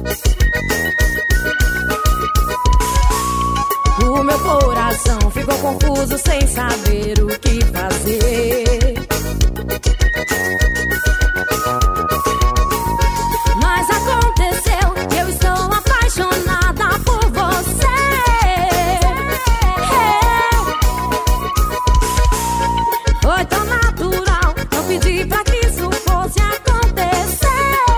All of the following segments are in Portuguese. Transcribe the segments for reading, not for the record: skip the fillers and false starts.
O meu coração ficou confuso sem saber o que fazer. Mas aconteceu, eu estou apaixonada por você. Foi tão natural, não pedi pra que isso fosse acontecer.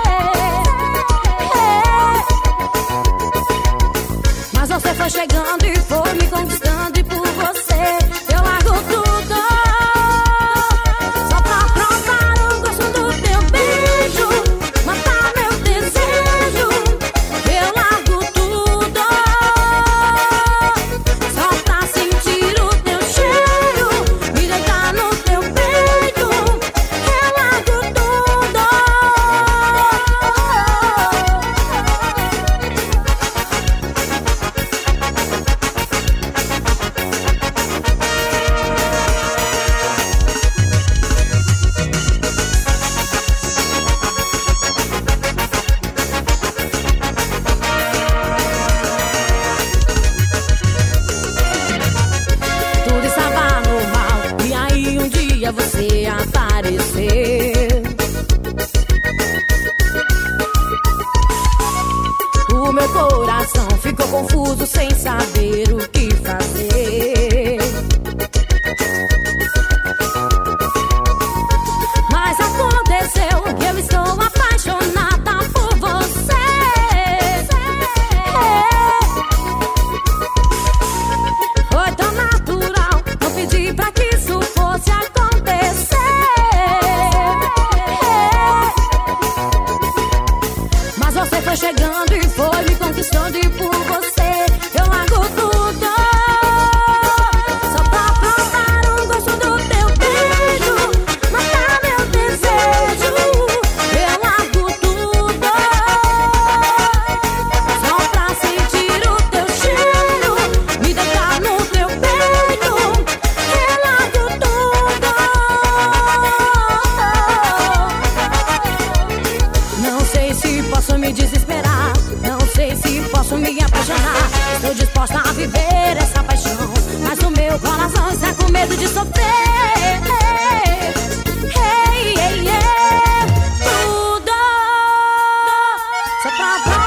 Mas você foi chegando e foi me conquistando, e por você eu largo tudo, só pra provar o gosto do teu beijo, matar meu desejo. Eu largo tudo, só pra sentir o teu cheiro, me deitar no teu peito. Eu largo tudo. Tudo estava normal, e aí um dia você apareceu. O meu coração ficou confuso sem saber o que fazer. Mas aconteceu, eu estou apaixonada por você. Foi tão natural, não pedi pra que isso fosse acontecer. Mas você foi chegando e foi me conquistando, e por você eu largo tudo, só pra provar o gosto do teu beijo, matar meu desejo. Eu largo tudo, só pra sentir o teu cheiro, me deitar no teu peito. Eu largo tudo. Não sei se posso me desesperar, não sei se posso me apaixonar. Estou disposta a viver essa paixão, mas o meu coração está com medo de sofrer. Tudo só pra